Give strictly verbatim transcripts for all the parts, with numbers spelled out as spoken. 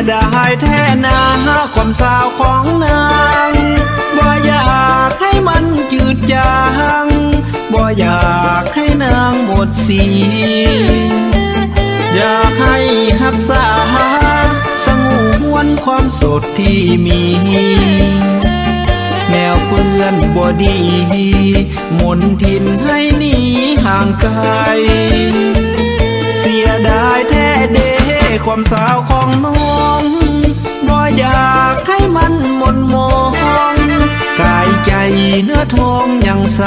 ดายแท้นาความสาวของนางบ่อยากให้มันจืดจางบ่อยากให้นางหมดสีอยากให้รักษาสงวนความสดที่มีแนวเปื้อนบ่ดีมนทินให้หนีห่างไกลเสียดายแท้เด้ความสาวของน้องบ่อยากให้มันหมดมองกายใจเนื้อทองยังใส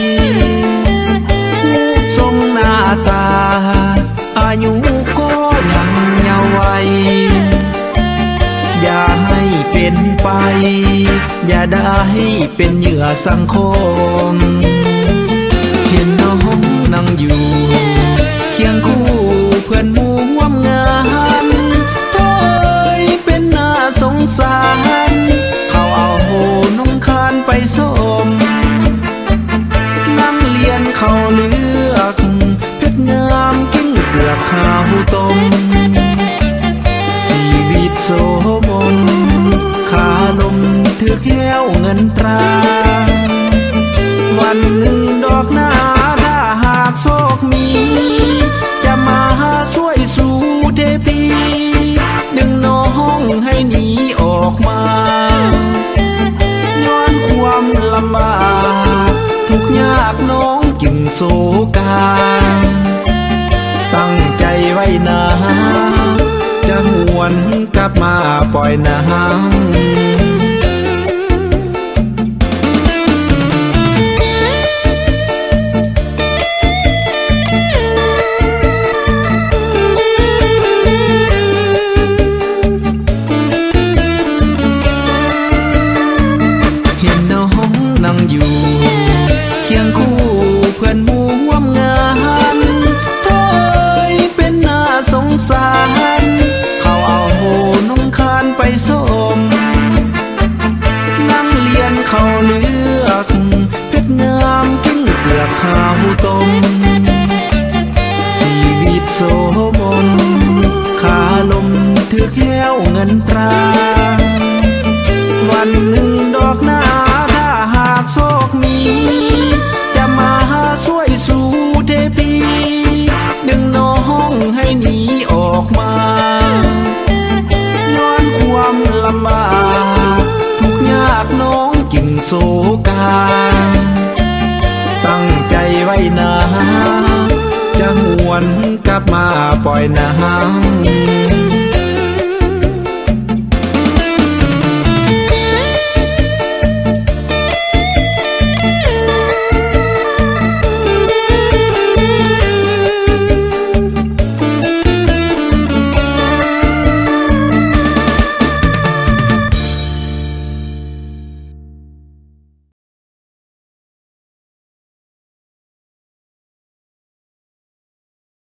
ทรงหน้าตาอายุก็ยังเยาว์วัยอย่าให้เป็นไปอย่าได้เป็นเหยื่อสังคมเห็นน้องนั่งอยู่เคียงคู่เพื่อนหมู่ร่วมงานโถ่เป็นน่าสงสารเขาเอาโหน้องคานไปส้มนั่งเลียนเขาเลือกเพชรงามกิ้งเกลือกข้าวต้มชีวิตโสมมขาลมถือแก้วเงินตราวันหนึ่งดอกหน้าถ้าหากโชคมีจะมาช่วยสู่เทพีดึงน้องให้หนีออกมาย้อนความลำบากทุกยากน้องจึงโศกาตั้งใจไว้นะจะหวนกลับมาปล่อยน้ำนั่งอยู่เคียงคู่เพื่อนหมู่ร่วมงานโถ่เป็นน่าสงสารเขาเอาโหน้องคานไปส้มนั่งเลียนเขาเลือกเพชรงามกิ้งเกลือกข้าวต้มชีวิตโสมมขาลมถือแก้วเงินตราวันหนึ่งดอกหน้าหากโชคมีจะมาช่วยสู่เทพีดึงน้องให้หนีออกมาย้อนความลำบากทุกยากน้องจึงโศกาตั้งใจไว้นะจะหวนกลับมาปล่อยน้ำ